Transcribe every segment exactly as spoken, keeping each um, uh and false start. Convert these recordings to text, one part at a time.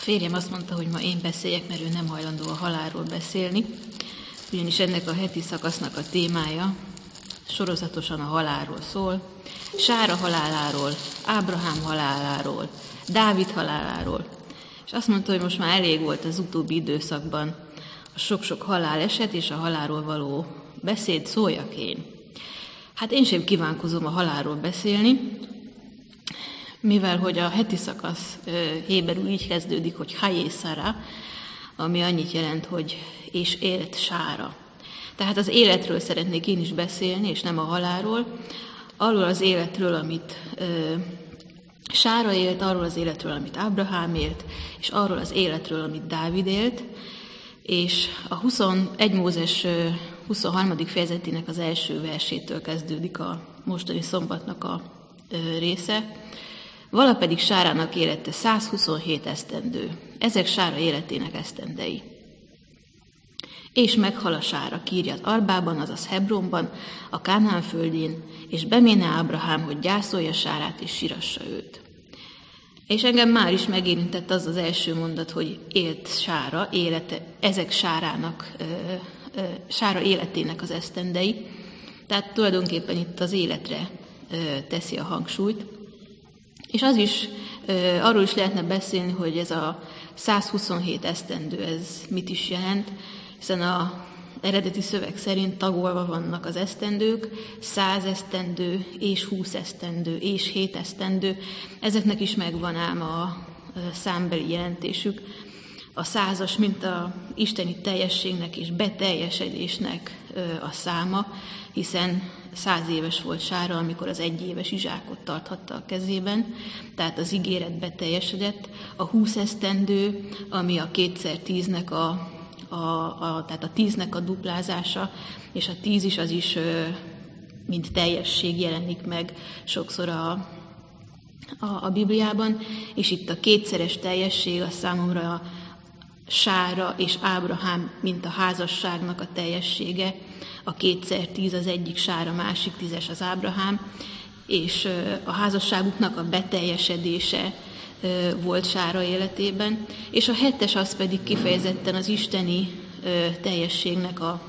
férjem azt mondta, hogy ma én beszéljek, mert ő nem hajlandó a halálról beszélni, ugyanis ennek a heti szakasznak a témája sorozatosan a halálról szól, Sára haláláról, Ábrahám haláláról, Dávid haláláról, és azt mondta, hogy most már elég volt az utóbbi időszakban a sok-sok haláleset és a halálról való beszéd, szóljak én. Hát én sem kívánkozom a halálról beszélni, mivel hogy a heti szakasz héberül így kezdődik, hogy Hayé Szara, ami annyit jelent, hogy és élt Sára. Tehát az életről szeretnék én is beszélni, és nem a halálról, arról az életről, amit ö, Sára élt, arról az életről, amit Ábrahám élt, és arról az életről, amit Dávid élt, és a huszonegy Mózes huszonharmadik fejezetének az első versétől kezdődik a mostani szombatnak a ö, része. Vala pedig Sárának élete százhuszonhét esztendő. Ezek Sára életének esztendei. És meghal a Sára Kirjat Arbában, azaz Hebronban, a Kánaán földjén, és beméne Ábrahám, hogy gyászolja Sárát és sírassa őt. És engem már is megérintett az az első mondat, hogy élt Sára, élete, ezek Sárának, ö, ö, Sára életének az esztendei. Tehát tulajdonképpen itt az életre ö, teszi a hangsúlyt. És az is, arról is lehetne beszélni, hogy ez a százhuszonhét esztendő, ez mit is jelent, hiszen az eredeti szöveg szerint tagolva vannak az esztendők, száz esztendő, és húsz esztendő, és hét esztendő, ezeknek is megvan ám a számbeli jelentésük. A százas, mint a isteni teljességnek és beteljesedésnek a száma, hiszen száz éves volt Sára, amikor az egyéves Izsákot tarthatta a kezében, tehát az ígéret beteljesedett. A húsz esztendő, ami a kétszer tíznek a, a, a, tehát a tíznek a duplázása, és a tíz is az is, mint teljesség jelenik meg sokszor a, a, a Bibliában, és itt a kétszeres teljesség a számomra Sára és Ábrahám, mint a házasságnak a teljessége, a kétszer tíz az egyik Sára, másik tízes az Ábrahám, és a házasságuknak a beteljesedése volt Sára életében, és a hetes az pedig kifejezetten az isteni teljességnek a,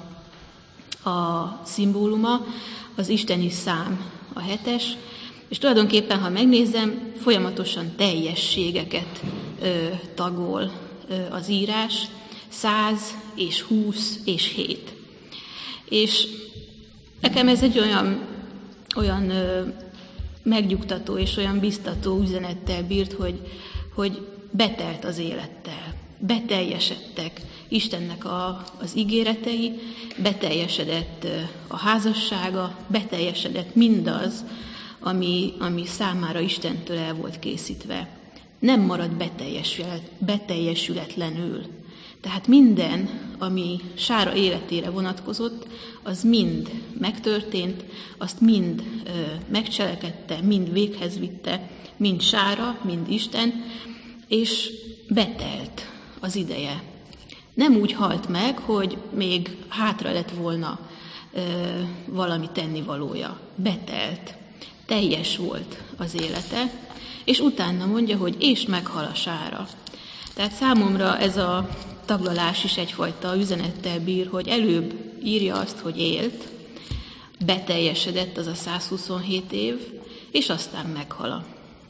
a szimbóluma, az isteni szám a hetes, és tulajdonképpen, ha megnézem, folyamatosan teljességeket tagol az írás, száz és húsz és hét. És nekem ez egy olyan, olyan ö, megnyugtató és olyan biztató üzenettel bírt, hogy, hogy betelt az élettel, beteljesedtek Istennek a, az ígéretei, beteljesedett a házassága, beteljesedett mindaz, ami, ami számára Istentől el volt készítve. Nem marad beteljesület, beteljesületlenül. Tehát minden, ami Sára életére vonatkozott, az mind megtörtént, azt mind ö, megcselekedte, mind véghez vitte, mind Sára, mind Isten, és betelt az ideje. Nem úgy halt meg, hogy még hátra lett volna ö, valami tennivalója. Betelt, teljes volt az élete, és utána mondja, hogy és meghal a Sára. Tehát számomra ez a taglalás is egyfajta üzenettel bír, hogy előbb írja azt, hogy élt, beteljesedett az a százhuszonhét év, és aztán meghal.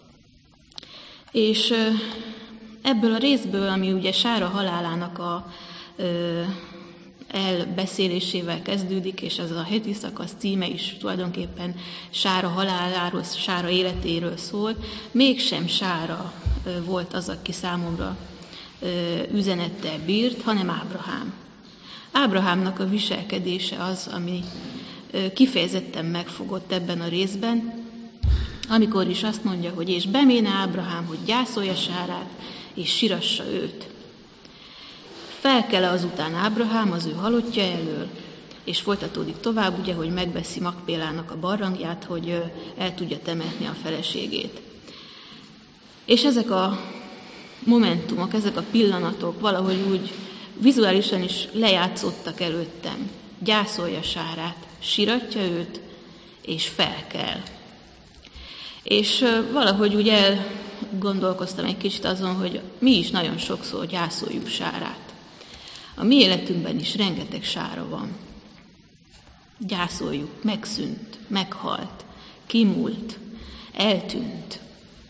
És ebből a részből, ami ugye Sára halálának a ö, elbeszélésével kezdődik, és ez a heti szakasz címe is tulajdonképpen Sára haláláról, Sára életéről szól, mégsem Sára ö, volt az, aki számomra ö, üzenettel bírt, hanem Ábrahám. Ábrahámnak a viselkedése az, ami ö, kifejezetten megfogott ebben a részben, amikor is azt mondja, hogy és beméne Ábrahám, hogy gyászolja Sárát, és sirassa őt. Felkel azután Ábrahám az ő halottja elől, és folytatódik tovább, ugye, hogy megveszi Makpélának a barlangját, hogy el tudja temetni a feleségét. És ezek a momentumok, ezek a pillanatok valahogy úgy vizuálisan is lejátszottak előttem. Gyászolja Sárát, siratja őt, és felkel. És valahogy úgy elgondolkoztam egy kicsit azon, hogy mi is nagyon sokszor gyászoljuk Sárát. A mi életünkben is rengeteg Sára van. Gyászoljuk, megszűnt, meghalt, kimúlt, eltűnt.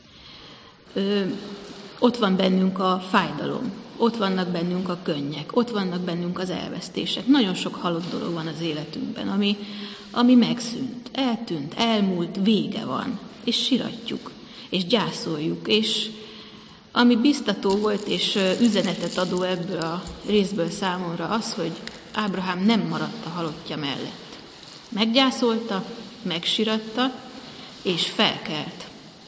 Ö, ott van bennünk a fájdalom, ott vannak bennünk a könnyek, ott vannak bennünk az elvesztések. Nagyon sok halott dolog van az életünkben, ami, ami megszűnt, eltűnt, elmúlt, vége van, és siratjuk, és gyászoljuk, és ami biztató volt, és üzenetet adó ebből a részből számomra az, hogy Ábrahám nem maradt a halottja mellett. Meggyászolta, megsiratta, és felkelt.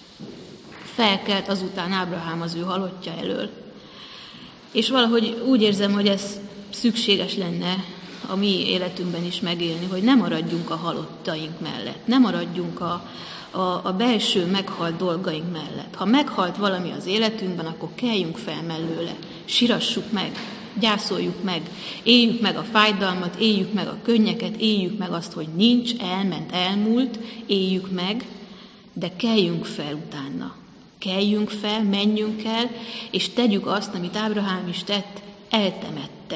Felkelt azután Ábrahám az ő halottja elől. És valahogy úgy érzem, hogy ez szükséges lenne a mi életünkben is megélni, hogy ne maradjunk a halottaink mellett, ne maradjunk a, a, a belső meghalt dolgaink mellett. Ha meghalt valami az életünkben, akkor keljünk fel mellőle, sirassuk meg, gyászoljuk meg, éljük meg a fájdalmat, éljük meg a könnyeket, éljük meg azt, hogy nincs, elment, elmúlt, éljük meg, de keljünk fel utána. Keljünk fel, menjünk el, és tegyük azt, amit Ábrahám is tett, eltemette.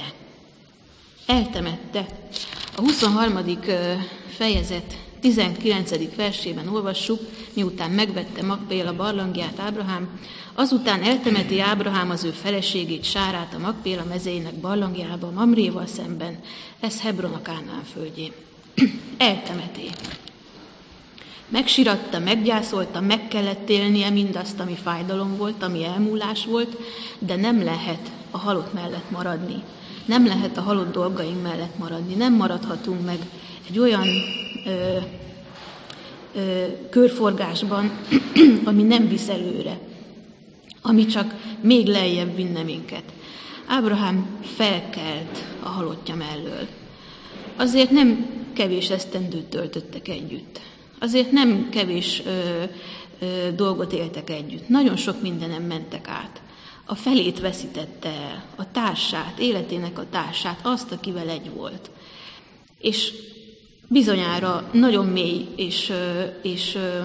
Eltemette. A huszonharmadik fejezet tizenkilencedik versében olvassuk, miután megvette Makpéla barlangját Ábrahám, azután eltemeti Ábrahám az ő feleségét, Sárát a Makpéla mezeinek barlangjában, Mamréval szemben, ez Hebron a Kánaán földjén. Eltemeti. Megsiratta, meggyászolta, meg kellett élnie mindazt, ami fájdalom volt, ami elmúlás volt, de nem lehet a halott mellett maradni. Nem lehet a halott dolgaink mellett maradni. Nem maradhatunk meg egy olyan ö, ö, körforgásban, ami nem visz előre, ami csak még lejjebb vinne minket. Ábrahám felkelt a halottja mellől. Azért nem kevés esztendőt töltöttek együtt. Azért nem kevés ö, ö, dolgot éltek együtt. Nagyon sok mindenem mentek át. A felét veszítette el, a társát, életének a társát, azt, akivel egy volt. És bizonyára nagyon mély és, ö, és ö,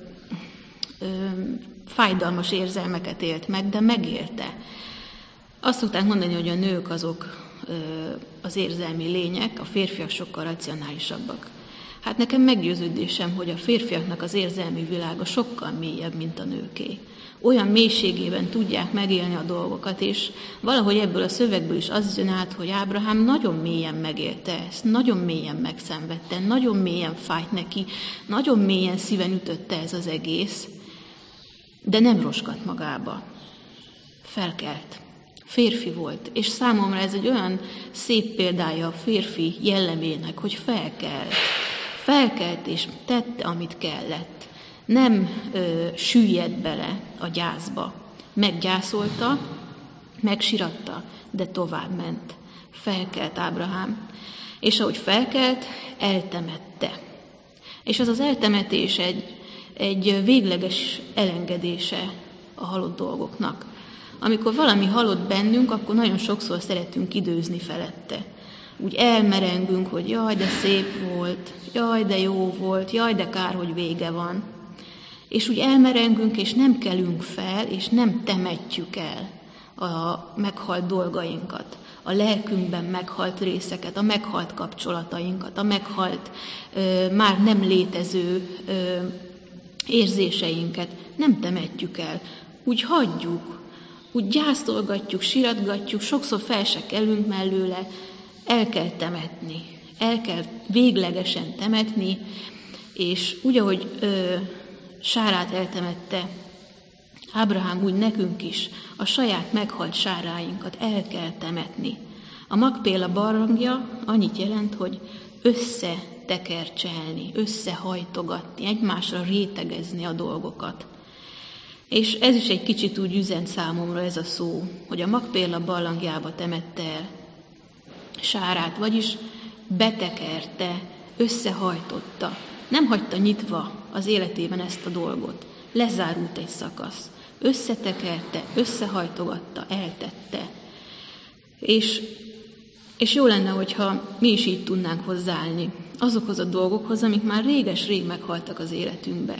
ö, fájdalmas érzelmeket élt meg, de megélte. Azt szokták mondani, hogy a nők azok ö, az érzelmi lények, a férfiak sokkal racionálisabbak. Hát nekem meggyőződésem, hogy a férfiaknak az érzelmi világa sokkal mélyebb, mint a nőké. Olyan mélységében tudják megélni a dolgokat, és valahogy ebből a szövegből is az jön át, hogy Ábrahám nagyon mélyen megélte ezt, nagyon mélyen megszenvedte, nagyon mélyen fájt neki, nagyon mélyen szíven ütötte ez az egész, de nem roskat magába. Felkelt. Férfi volt, és számomra ez egy olyan szép példája a férfi jellemének, hogy felkelt. Felkelt és tette, amit kellett. Nem ö, süllyedt bele a gyászba. Meggyászolta, megsiratta, de tovább ment. Felkelt Ábrahám. És ahogy felkelt, eltemette. És az az eltemetés egy, egy végleges elengedése a halott dolgoknak. Amikor valami halott bennünk, akkor nagyon sokszor szeretünk időzni felette. Úgy elmerengünk, hogy jaj, de szép volt, jaj, de jó volt, jaj, de kár, hogy vége van. És úgy elmerengünk, és nem kelünk fel, és nem temetjük el a meghalt dolgainkat, a lelkünkben meghalt részeket, a meghalt kapcsolatainkat, a meghalt, már nem létező érzéseinket. Nem temetjük el, úgy hagyjuk, úgy gyászolgatjuk, siratgatjuk, sokszor fel se kelünk mellőle, el kell temetni, el kell véglegesen temetni, és úgy, ahogy ö, Sárát eltemette Ábrahám, úgy nekünk is a saját meghalt Sáráinkat el kell temetni. A Makpéla barlangja annyit jelent, hogy összetekercselni, összehajtogatni, egymásra rétegezni a dolgokat. És ez is egy kicsit úgy üzent számomra ez a szó, hogy a Makpéla barlangjába temette el Sárát, vagyis betekerte, összehajtotta, nem hagyta nyitva az életében ezt a dolgot. Lezárult egy szakasz. Összetekerte, összehajtogatta, eltette. És, és jó lenne, hogyha mi is így tudnánk hozzáállni azokhoz a dolgokhoz, amik már réges-rég meghaltak az életünkbe.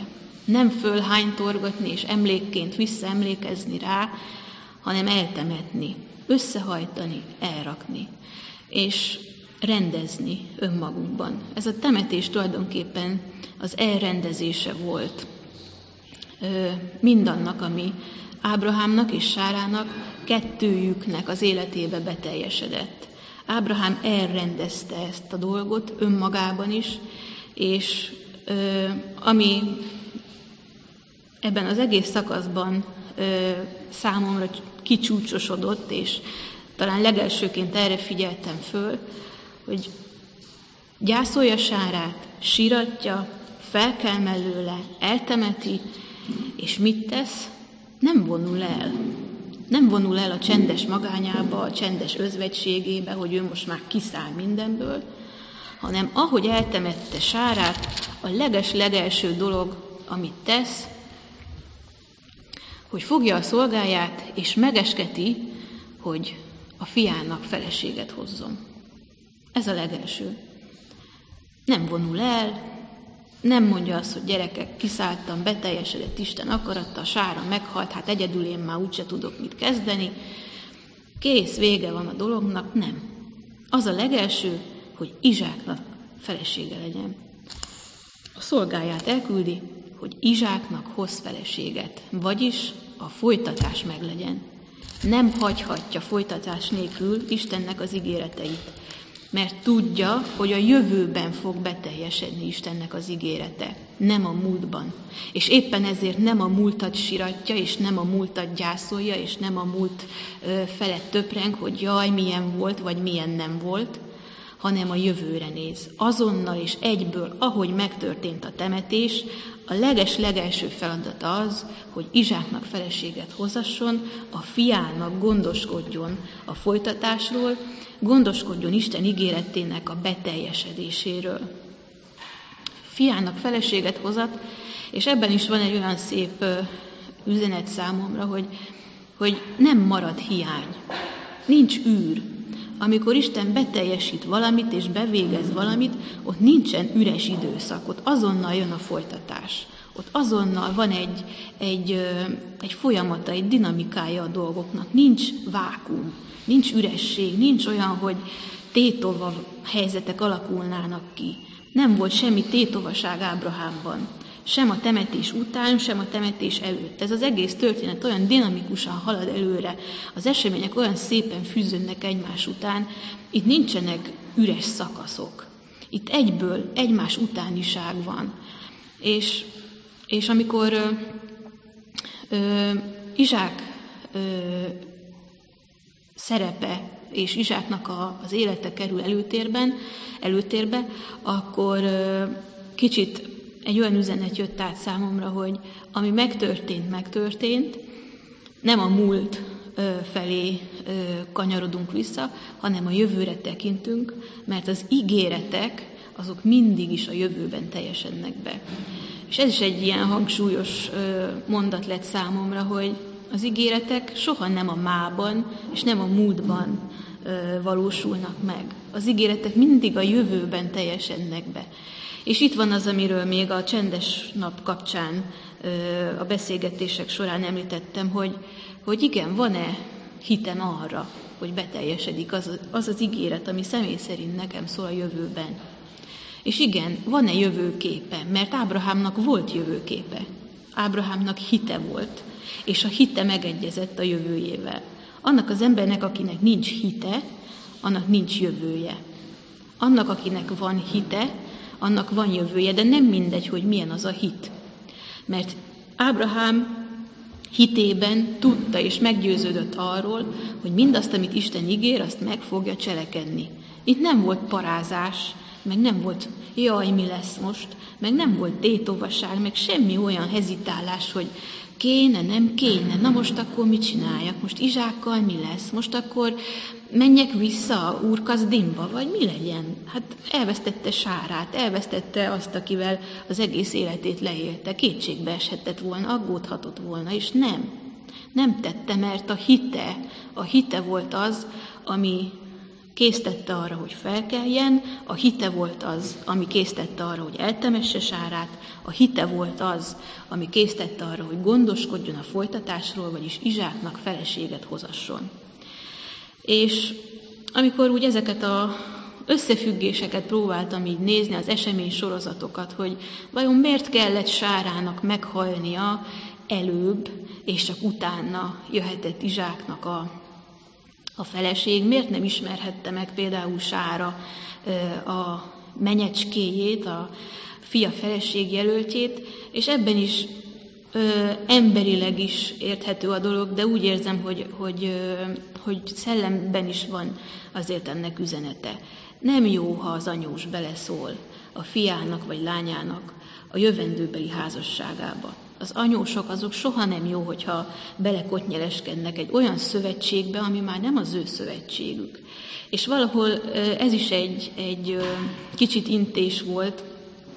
Nem fölhánytorgatni és emlékként visszaemlékezni rá, hanem eltemetni, összehajtani, elrakni, és rendezni önmagunkban. Ez a temetés tulajdonképpen az elrendezése volt mindannak, ami Ábrahámnak és Sárának, kettőjüknek az életébe beteljesedett. Ábrahám elrendezte ezt a dolgot önmagában is, és ö, ami ebben az egész szakaszban ö, számomra kicsúcsosodott, és talán legelsőként erre figyeltem föl, hogy gyászolja Sárát, síratja, felkel mellőle, eltemeti, és mit tesz? Nem vonul el. Nem vonul el a csendes magányába, a csendes özvegységébe, hogy ő most már kiszáll mindenből, hanem ahogy eltemette Sárát, a leges-legelső dolog, amit tesz, hogy fogja a szolgáját, és megesketi, hogy a fiának feleséget hozzon. Ez a legelső. Nem vonul el, nem mondja azt, hogy gyerekek, kiszálltam, beteljesedett Isten akaratta, a Sára meghalt, hát egyedül én már úgyse tudok mit kezdeni. Kész, vége van a dolognak, nem. Az a legelső, hogy Izsáknak felesége legyen. A szolgáját elküldi, hogy Izsáknak hoz feleséget, vagyis a folytatás meglegyen. Nem hagyhatja folytatás nélkül Istennek az ígéreteit, mert tudja, hogy a jövőben fog beteljesedni Istennek az ígérete, nem a múltban. És éppen ezért nem a múltat siratja, és nem a múltat gyászolja, és nem a múlt felett töpreng, hogy jaj, milyen volt, vagy milyen nem volt, hanem a jövőre néz. Azonnal és egyből, ahogy megtörtént a temetés, a leges-legelső feladata az, hogy Izsáknak feleséget hozasson, a fiának gondoskodjon a folytatásról, gondoskodjon Isten ígéretének a beteljesedéséről. Fiának feleséget hozat, és ebben is van egy olyan szép üzenet számomra, hogy, hogy nem marad hiány, nincs űr. Amikor Isten beteljesít valamit és bevégez valamit, ott nincsen üres időszak, ott azonnal jön a folytatás. Ott azonnal van egy, egy, egy folyamata, egy dinamikája a dolgoknak. Nincs vákum, nincs üresség, nincs olyan, hogy tétova helyzetek alakulnának ki. Nem volt semmi tétovaság Ábrahámban. Sem a temetés után, sem a temetés előtt. Ez az egész történet olyan dinamikusan halad előre, az események olyan szépen fűződnek egymás után, itt nincsenek üres szakaszok. Itt egyből egymás utániság van. És, és amikor ö, ö, Izsák ö, szerepe és Izsáknak a, az élete kerül előtérben, előtérbe, akkor ö, kicsit egy olyan üzenet jött át számomra, hogy ami megtörtént, megtörtént, nem a múlt ö, felé ö, kanyarodunk vissza, hanem a jövőre tekintünk, mert az ígéretek, azok mindig is a jövőben teljesednek be. És ez is egy ilyen hangsúlyos ö, mondat lett számomra, hogy az ígéretek soha nem a mában, és nem a múltban ö, valósulnak meg. Az ígéretek mindig a jövőben teljesednek be. És itt van az, amiről még a csendes nap kapcsán a beszélgetések során említettem, hogy, hogy igen, van-e hitem arra, hogy beteljesedik az, az az ígéret, ami személy szerint nekem szól a jövőben. És igen, van-e jövőképe, mert Ábrahámnak volt jövőképe. Ábrahámnak hite volt, és a hite megegyezett a jövőjével. Annak az embernek, akinek nincs hite, annak nincs jövője. Annak, akinek van hite, annak van jövője, de nem mindegy, hogy milyen az a hit. Mert Ábrahám hitében tudta és meggyőződött arról, hogy mindazt, amit Isten ígér, azt meg fogja cselekedni. Itt nem volt parázás, meg nem volt jaj, mi lesz most, meg nem volt tétovaság, meg semmi olyan hezitálás, hogy kéne, nem kéne, na most akkor mit csináljak, most Izsákkal mi lesz, most akkor menjek vissza Úr-Kasdimba, vagy mi legyen? Hát elvesztette Sárát, elvesztette azt, akivel az egész életét leélte, kétségbe eshetett volna, aggódhatott volna, és nem. Nem tette, mert a hite, a hite volt az, ami késztette arra, hogy felkeljen, a hite volt az, ami késztette arra, hogy eltemesse Sárát, a hite volt az, ami késztette arra, hogy gondoskodjon a folytatásról, vagyis Izsáknak feleséget hozasson. És amikor úgy ezeket az összefüggéseket próbáltam így nézni, az esemény sorozatokat, hogy vajon miért kellett Sárának meghalnia előbb, és csak utána jöhetett Izsáknak a A feleség, miért nem ismerhette meg például Sára a menyecskéjét, a fia feleség jelöltjét, és ebben is ö, emberileg is érthető a dolog, de úgy érzem, hogy, hogy, ö, hogy szellemben is van azért ennek üzenete. Nem jó, ha az anyós beleszól a fiának vagy lányának a jövendőbeli házasságába. Az anyósok azok soha nem jó, hogyha belekotnyeleskednek egy olyan szövetségbe, ami már nem az ő szövetségük. És valahol ez is egy, egy kicsit intés volt,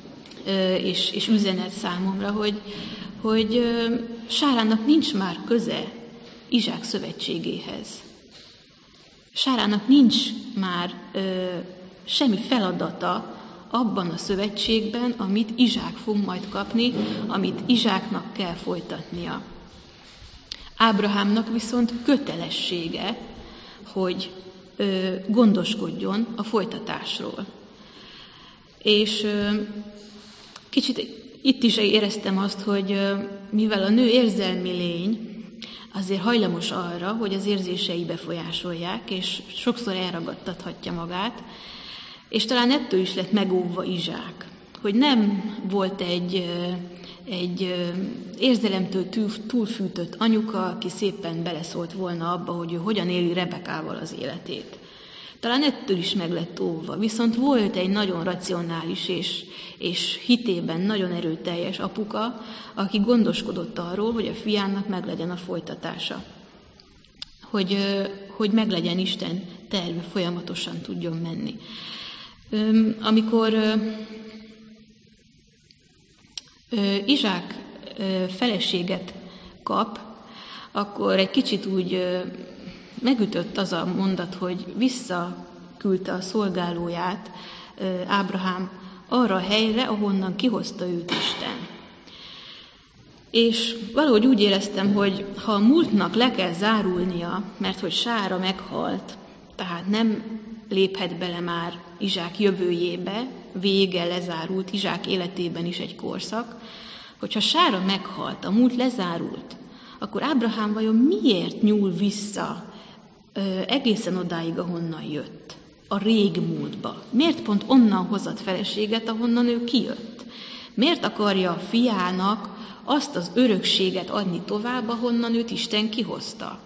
és, és üzenet számomra, hogy, hogy Sárának nincs már köze Izsák szövetségéhez. Sárának nincs már semmi feladata abban a szövetségben, amit Izsák fog majd kapni, amit Izsáknak kell folytatnia. Ábrahámnak viszont kötelessége, hogy ö, gondoskodjon a folytatásról. És ö, kicsit itt is éreztem azt, hogy ö, mivel a nő érzelmi lény, azért hajlamos arra, hogy az érzései befolyásolják, és sokszor elragadtathatja magát, és talán ettől is lett megóvva Izsák, hogy nem volt egy, egy érzelemtől túlfűtött anyuka, aki szépen beleszólt volna abba, hogy ő hogyan éli Rebekával az életét. Talán ettől is meg lett óvva, viszont volt egy nagyon racionális és, és hitében nagyon erőteljes apuka, aki gondoskodott arról, hogy a fiának meglegyen a folytatása. Hogy, hogy meglegyen Isten terve, folyamatosan tudjon menni. Amikor Izsák feleséget kap, akkor egy kicsit úgy megütött az a mondat, hogy visszaküldte a szolgálóját Ábrahám arra a helyre, ahonnan kihozta őt Isten. És valahogy úgy éreztem, hogy ha a múltnak le kell zárulnia, mert hogy Sára meghalt, tehát nem léphet bele már Izsák jövőjébe, vége, lezárult, Izsák életében is egy korszak, hogyha Sára meghalt, a múlt lezárult, akkor Ábrahám vajon miért nyúl vissza ö, egészen odáig, ahonnan jött? A régmúltba. Miért pont onnan hozott feleséget, ahonnan ő kijött? Miért akarja a fiának azt az örökséget adni tovább, ahonnan őt Isten kihozta?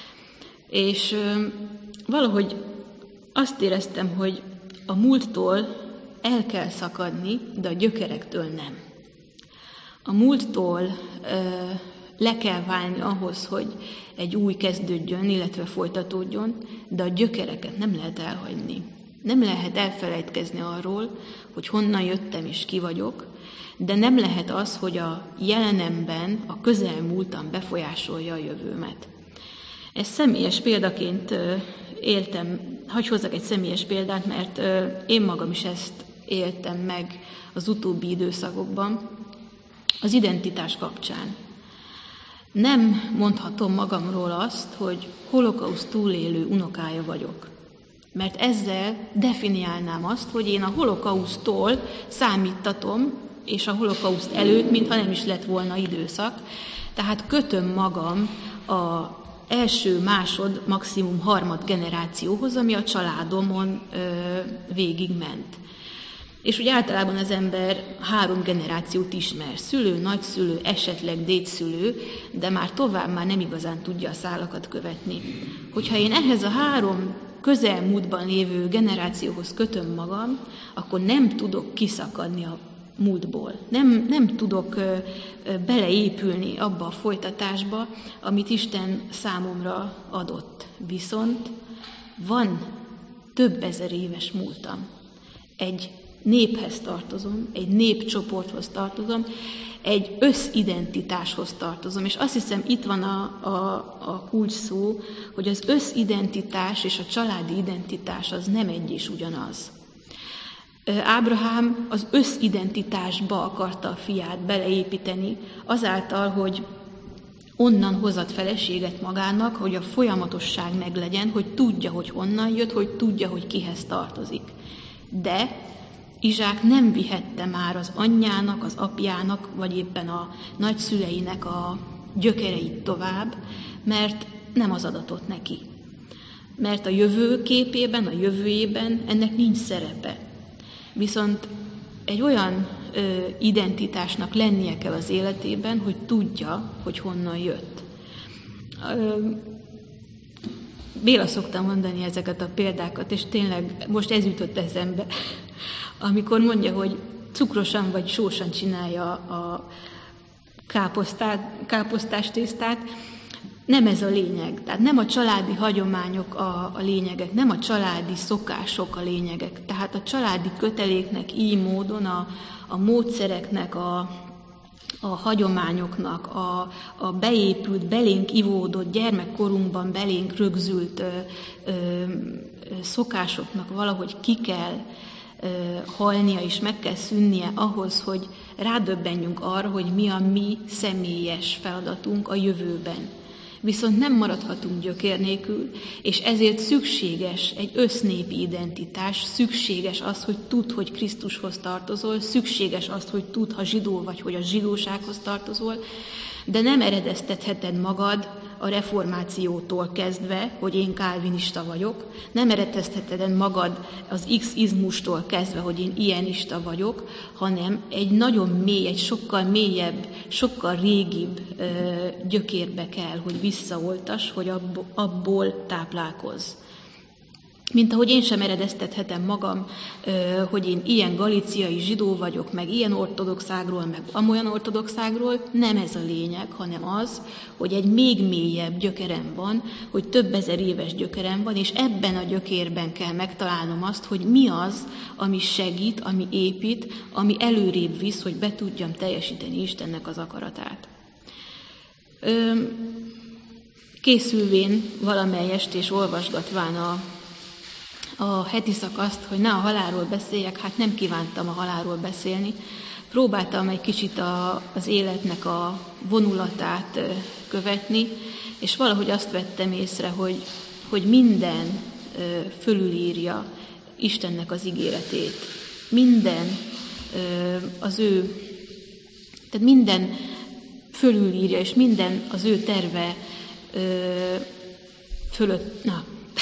És ö, valahogy azt éreztem, hogy a múlttól el kell szakadni, de a gyökerektől nem. A múlttól ö, le kell válni ahhoz, hogy egy új kezdődjön, illetve folytatódjon, de a gyökereket nem lehet elhagyni. Nem lehet elfelejtkezni arról, hogy honnan jöttem és ki vagyok, de nem lehet az, hogy a jelenemben, a közelmúltan befolyásolja a jövőmet. Ezt személyes példaként éltem, hadd hozzak egy személyes példát, mert én magam is ezt éltem meg az utóbbi időszakokban, az identitás kapcsán. Nem mondhatom magamról azt, hogy holokauszt túlélő unokája vagyok, mert ezzel definiálnám azt, hogy én a holokausztól számítatom, és a holokauszt előtt, mintha nem is lett volna időszak, tehát kötöm magam a első, másod, maximum harmad generációhoz, ami a családomon ö, végigment. És úgy általában az ember három generációt ismer, szülő, nagyszülő, esetleg dédszülő, de már tovább már nem igazán tudja a szálakat követni. Hogyha én ehhez a három közelmúltban lévő generációhoz kötöm magam, akkor nem tudok kiszakadni a múltból. Nem, nem tudok ö, ö, beleépülni abba a folytatásba, amit Isten számomra adott. Viszont van több ezer éves múltam. Egy néphez tartozom, egy népcsoporthoz tartozom, egy összidentitáshoz tartozom. És azt hiszem, itt van a, a, a kulcs szó, hogy az összidentitás és a családi identitás az nem egy és ugyanaz. Ábrahám az összidentitásba akarta a fiát beleépíteni, azáltal, hogy onnan hozott feleséget magának, hogy a folyamatosság meglegyen, hogy tudja, hogy honnan jött, hogy tudja, hogy kihez tartozik. De Izsák nem vihette már az anyjának, az apjának, vagy éppen a nagyszüleinek a gyökereit tovább, mert nem az adatott neki. Mert a jövő képében, a jövőjében ennek nincs szerepe. Viszont egy olyan ö, identitásnak lennie kell az életében, hogy tudja, hogy honnan jött. Ö, Béla szokta mondani ezeket a példákat, és tényleg most ez jutott eszembe, amikor mondja, hogy cukrosan vagy sósan csinálja a káposztát, káposztás tésztát. Nem ez a lényeg. Tehát nem a családi hagyományok a, a lényegek, nem a családi szokások a lényegek. Tehát a családi köteléknek így módon, a, a módszereknek, a, a hagyományoknak, a, a beépült, belénk ivódott, gyermekkorunkban belénk rögzült ö, ö, szokásoknak valahogy ki kell ö, halnia és meg kell szűnnie ahhoz, hogy rádöbbenjünk arra, hogy mi a mi személyes feladatunk a jövőben. Viszont nem maradhatunk gyökér nélkül, és ezért szükséges egy össznépi identitás, szükséges az, hogy tudd, hogy Krisztushoz tartozol, szükséges az, hogy tudd, ha zsidó vagy, hogy a zsidósághoz tartozol, de nem eredeztetheted magad a reformációtól kezdve, hogy én kálvinista vagyok, nem eredeztetheted magad az X-izmustól kezdve, hogy én ilyenista vagyok, hanem egy nagyon mély, egy sokkal mélyebb, sokkal régibb ö, gyökérbe kell, hogy visszaoltas, hogy abból, abból táplálkozz. Mint ahogy én sem eredeztethetem magam, hogy én ilyen galíciai zsidó vagyok, meg ilyen ortodoxágról, meg amolyan ortodoxágról, nem ez a lényeg, hanem az, hogy egy még mélyebb gyökerem van, hogy több ezer éves gyökerem van, és ebben a gyökérben kell megtalálnom azt, hogy mi az, ami segít, ami épít, ami előrébb visz, hogy be tudjam teljesíteni Istennek az akaratát. Készülvén valamelyest és olvasgatván a a heti szakaszt, hogy ne a halálról beszéljek, hát nem kívántam a halálról beszélni. Próbáltam egy kicsit a, az életnek a vonulatát követni, és valahogy azt vettem észre, hogy, hogy minden fölülírja Istennek az ígéretét. Minden az ő, tehát minden fölülírja, és minden az ő terve fölött, na,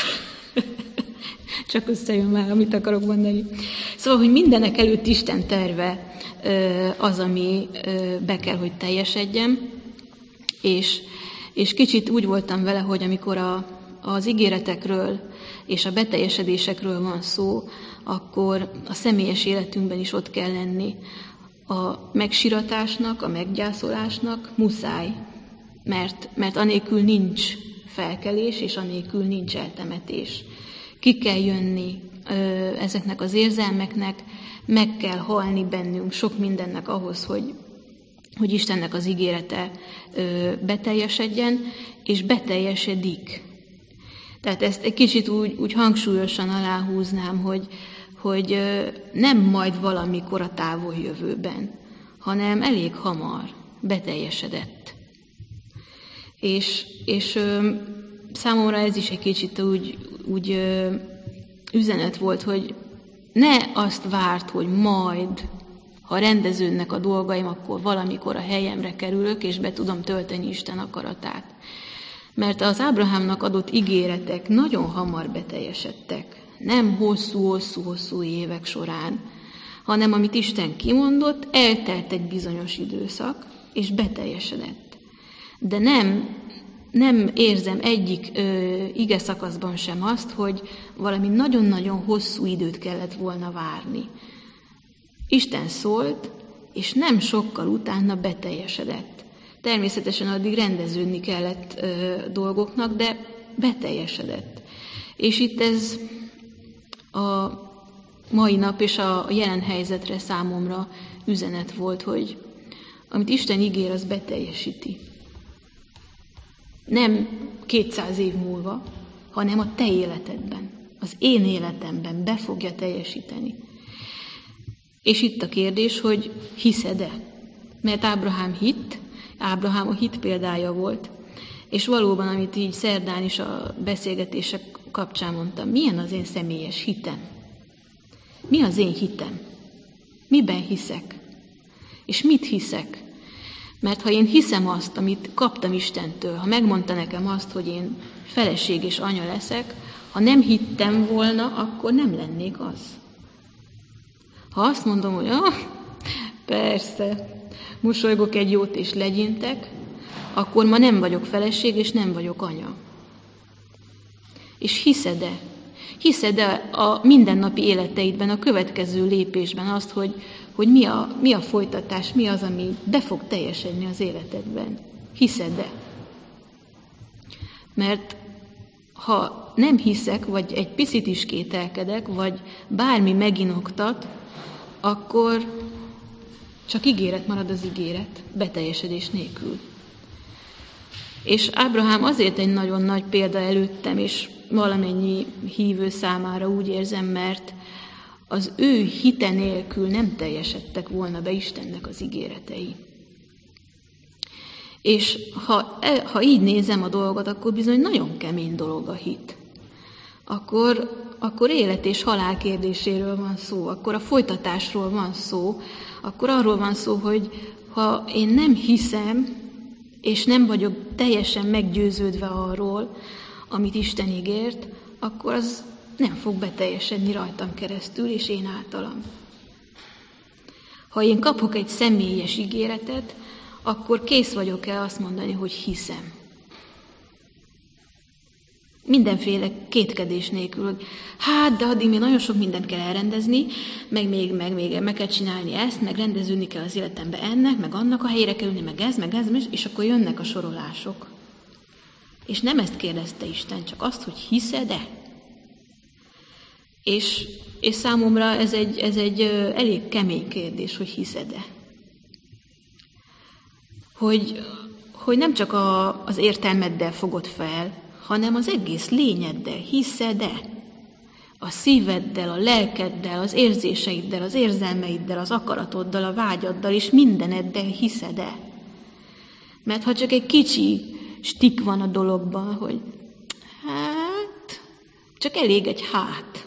csak összejön már, amit akarok mondani. Szóval, hogy mindenek előtt Isten terve az, ami be kell, hogy teljesedjen, és, és kicsit úgy voltam vele, hogy amikor a, az ígéretekről és a beteljesedésekről van szó, akkor a személyes életünkben is ott kell lenni. A megsiratásnak, a meggyászolásnak muszáj, mert, mert anélkül nincs felkelés, és anélkül nincs eltemetés. Ki kell jönni ö, ezeknek az érzelmeknek, meg kell halni bennünk sok mindennek ahhoz, hogy, hogy Istennek az ígérete ö, beteljesedjen, és beteljesedik. Tehát ezt egy kicsit úgy, úgy hangsúlyosan aláhúznám, hogy, hogy ö, nem majd valamikor a távol jövőben, hanem elég hamar beteljesedett. És, és ö, számomra ez is egy kicsit úgy, úgy ö, üzenet volt, hogy ne azt várt, hogy majd, ha rendeződnek a dolgaim, akkor valamikor a helyemre kerülök, és be tudom tölteni Isten akaratát. Mert az Ábrahámnak adott ígéretek nagyon hamar beteljesedtek. Nem hosszú-hosszú-hosszú évek során, hanem amit Isten kimondott, eltelt egy bizonyos időszak, és beteljesedett. De nem... Nem érzem egyik ö, ige szakaszban sem azt, hogy valami nagyon-nagyon hosszú időt kellett volna várni. Isten szólt, és nem sokkal utána beteljesedett. Természetesen addig rendeződni kellett ö, dolgoknak, de beteljesedett. És itt ez a mai nap és a jelen helyzetre számomra üzenet volt, hogy amit Isten ígér, az beteljesíti. Nem kétszáz év múlva, hanem a te életedben, az én életemben be fogja teljesíteni. És itt a kérdés, hogy hiszed-e? Mert Ábrahám hitt, Ábrahám a hit példája volt, és valóban, amit így szerdán is a beszélgetések kapcsán mondtam, milyen az én személyes hitem? Mi az én hitem? Miben hiszek? És mit hiszek? Mert ha én hiszem azt, amit kaptam Istentől, ha megmondta nekem azt, hogy én feleség és anya leszek, ha nem hittem volna, akkor nem lennék az. Ha azt mondom, hogy ah, persze, mosolygok egy jót és legyintek, akkor ma nem vagyok feleség és nem vagyok anya. És hiszed-e? Hiszed-e a mindennapi életeidben, a következő lépésben azt, hogy, hogy mi, a, mi a folytatás, mi az, ami be fog teljesedni az életedben? Hiszed-e? Mert ha nem hiszek, vagy egy picit is kételkedek, vagy bármi meginoktat, akkor csak ígéret marad az ígéret, beteljesedés nélkül. És Ábrahám azért egy nagyon nagy példa előttem, és valamennyi hívő számára úgy érzem, mert az ő hite nélkül nem teljesedtek volna be Istennek az ígéretei. És ha, ha így nézem a dolgot, akkor bizony nagyon kemény dolog a hit. Akkor, akkor élet és halál kérdéséről van szó, akkor a folytatásról van szó, akkor arról van szó, hogy ha én nem hiszem, és nem vagyok teljesen meggyőződve arról, amit Isten ígért, akkor az nem fog beteljesedni rajtam keresztül, és én általam. Ha én kapok egy személyes ígéretet, akkor kész vagyok-e azt mondani, hogy hiszem. Mindenféle kétkedés nélkül, hogy hát, de addig még nagyon sok mindent kell elrendezni, meg még, meg még meg kell csinálni ezt, meg rendeződni kell az életembe ennek, meg annak a helyére kell ülni, meg ez, meg ez, és akkor jönnek a sorolások. És nem ezt kérdezte Isten, csak azt, hogy hiszed-e? És, és számomra ez egy, ez egy elég kemény kérdés, hogy hiszed-e? Hogy, hogy nem csak a, az értelmeddel fogod fel, hanem az egész lényeddel, hiszed-e? A szíveddel, a lelkeddel, az érzéseiddel, az érzelmeiddel, az akaratoddal, a vágyaddal, és mindeneddel hiszed-e? Mert ha csak egy kicsi stik van a dologban, hogy hát, csak elég egy hát.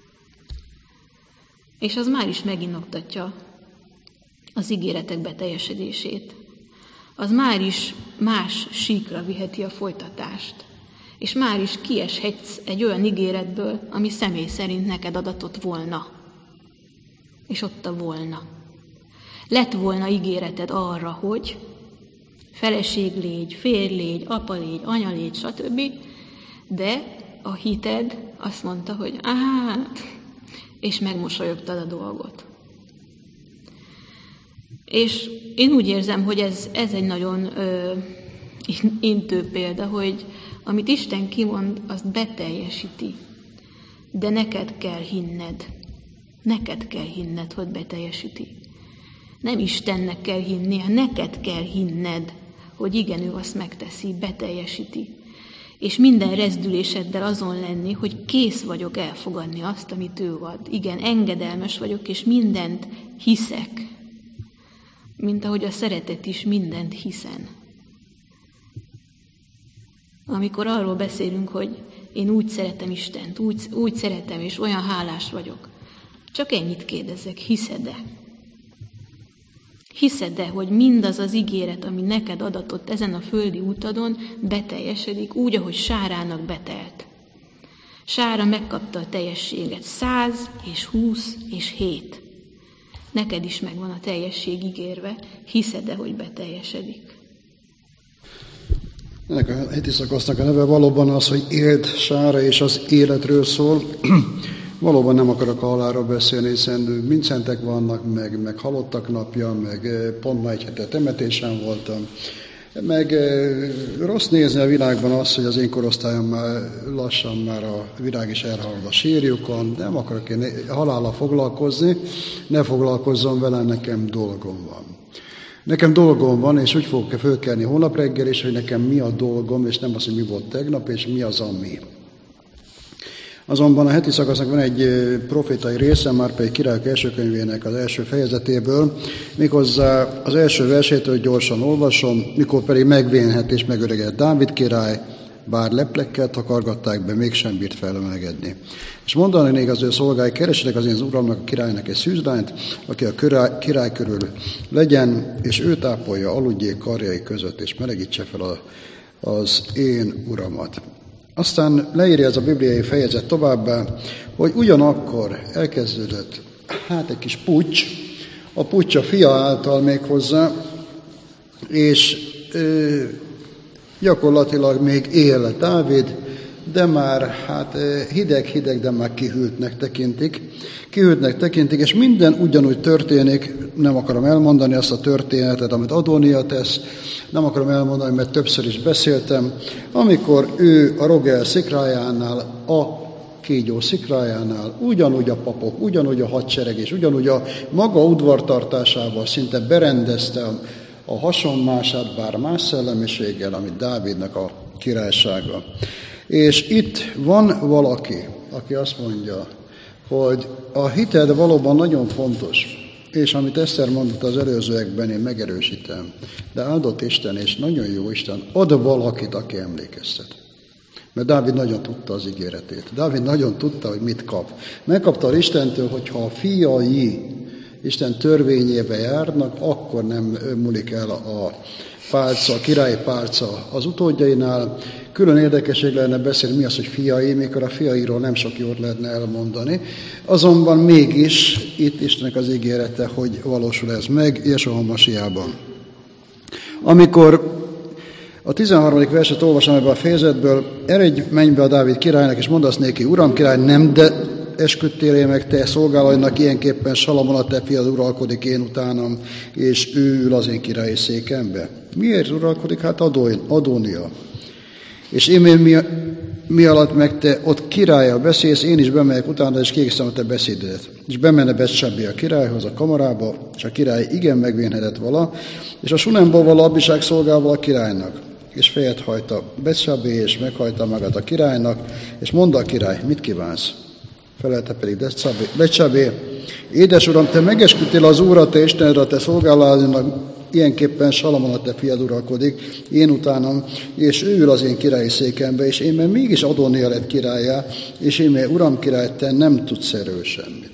És az már is meginoktatja az ígéretek beteljesedését. Az már is más síkra viheti a folytatást. És már is kieshetsz egy olyan ígéretből, ami személy szerint neked adatott volna. És ott a volna. Lett volna ígéreted arra, hogy feleség légy, férj légy, apa légy, anya légy, stb. De a hited azt mondta, hogy hát, és megmosolyogtad a dolgot. És én úgy érzem, hogy ez, ez egy nagyon ö, intő példa, hogy amit Isten kimond, azt beteljesíti. De neked kell hinned. Neked kell hinned, hogy beteljesíti. Nem Istennek kell hinnie, neked kell hinned, hogy igen, ő azt megteszi, beteljesíti. És minden rezdüléseddel azon lenni, hogy kész vagyok elfogadni azt, amit ő ad. Igen, engedelmes vagyok, és mindent hiszek. Mint ahogy a szeretet is mindent hiszen. Amikor arról beszélünk, hogy én úgy szeretem Istent, úgy, úgy szeretem, és olyan hálás vagyok, csak ennyit kérdezek, hiszed-e? Hiszed-e, hogy mindaz az ígéret, ami neked adatott ezen a földi utadon, beteljesedik úgy, ahogy Sárának betelt? Sára megkapta a teljességet, száz és húsz és hét. Neked is megvan a teljesség ígérve, hiszed-e, hogy beteljesedik? Ennek a heti szakasznak a neve valóban az, hogy élt Sára, és az életről szól. Valóban nem akarok a halálról beszélni, hiszen mind szentek vannak, meg, meg halottak napja, meg pont ma egy hete temetésen voltam. Meg rossz nézni a világban az, hogy az én korosztályom már lassan már a világ is elhalad a sírjukon, nem akarok én halállal foglalkozni, ne foglalkozzon vele, nekem dolgom van. Nekem dolgom van, és úgy fogok fölkelni holnap reggel, és hogy nekem mi a dolgom, és nem az, hogy mi volt tegnap, és mi az, ami. Azonban a heti szakasznak van egy profétai része, már pedig Királyok első könyvének az első fejezetéből, méghozzá az első versétől gyorsan olvasom, mikor pedig megvénhet és megöregedett Dávid király, bár leplekkel takargatták be, mégsem bírt felmelegedni. És mondani még az ő szolgái, keresenek az én uramnak, a királynak egy szűzlányt, aki a király, király körül legyen, és ő tápolja aludjék karjai között, és melegítse fel a, az én uramat. Aztán leírja ez a bibliai fejezet továbbá, hogy ugyanakkor elkezdődött, hát egy kis puccs, a puccs a fia által még hozzá, és ö, gyakorlatilag még él Dávid, de már hát hideg-hideg, de már kihűltnek tekintik. Kihűltnek tekintik, és minden ugyanúgy történik, nem akarom elmondani azt a történetet, amit Adónia tesz, nem akarom elmondani, mert többször is beszéltem, amikor ő a Rogel szikrájánál, a kígyó szikrájánál, ugyanúgy a papok, ugyanúgy a hadsereg, és ugyanúgy a maga udvartartásával szinte berendezte a, a hasonmását, bár más szellemiséggel, amit Dávidnak a királysága. És itt van valaki, aki azt mondja, hogy a hited valóban nagyon fontos, és amit Eszter mondott az előzőekben, én megerősítem, de áldott Isten, és nagyon jó Isten, ad valakit, aki emlékeztet. Mert Dávid nagyon tudta az ígéretét. Dávid nagyon tudta, hogy mit kap. Megkapta Istentől, hogyha a fiai Isten törvényébe járnak, akkor nem múlik el a pálca, a királyi pálca az utódjainál. Külön érdekesség lenne beszélni, mi az, hogy fiai, mikor a fiairól nem sok jót lehetne elmondani. Azonban mégis itt Istennek az ígérete, hogy valósul ez meg Jesua Hamasiában. Amikor a tizenharmadik verset olvasom ebben a fejezetből, eredj, menj be a Dávid királynak, és mondd azt néki, Uram király, nem de esküdtél meg te szolgálóidnak, ilyenképpen Salamon a te fiad uralkodik én utánam, és ő ül az én királyi székembe. Miért uralkodik? Hát Adónia. És én mi, mi alatt meg te ott királlyal beszélsz, én is bemegyek utána, és kiegészítem a te beszédedet. És bemenne Betsabi a királyhoz a kamarába, és a király igen megvénhetett vala, és a Sunemból való Abiság szolgálva a királynak. És fejet hajta Betsabi, és meghajta magát a királynak, és mondta a király, mit kívánsz? Felelte pedig Betsabi, édes uram, te megesküdtél az Úrra, te Istenedre, te szolgálóidnak, ilyenképpen Salamon a te fiad uralkodik, én utánam, és ő ül az én királyi székembe, és én mert mégis Adónia lett királlyá, és én mert uram király, te nem tudsz erről semmit.